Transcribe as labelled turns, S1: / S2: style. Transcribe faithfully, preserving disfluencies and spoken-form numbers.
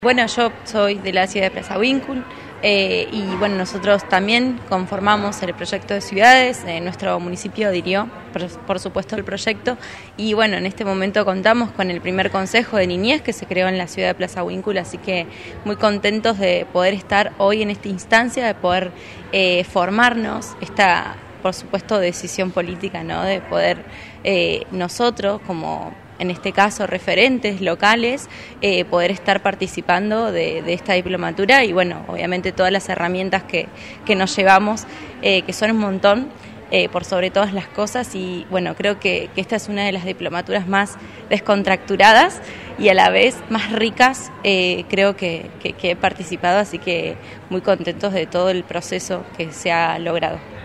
S1: Bueno, yo soy de la ciudad de Plaza Huíncul eh, y bueno, nosotros también conformamos el proyecto de ciudades, eh, nuestro municipio dirigió, por, por supuesto, el proyecto y bueno, en este momento contamos con el primer consejo de niñez que se creó en la ciudad de Plaza Huíncul, así que muy contentos de poder estar hoy en esta instancia, de poder eh, formarnos, esta, por supuesto, decisión política, ¿no? De poder eh, nosotros como en este caso referentes locales, eh, poder estar participando de, de esta diplomatura y bueno, obviamente todas las herramientas que, que nos llevamos, eh, que son un montón, eh, por sobre todas las cosas y bueno, creo que, que esta es una de las diplomaturas más descontracturadas y a la vez más ricas, eh, creo que, que, que he participado, así que muy contentos de todo el proceso que se ha logrado.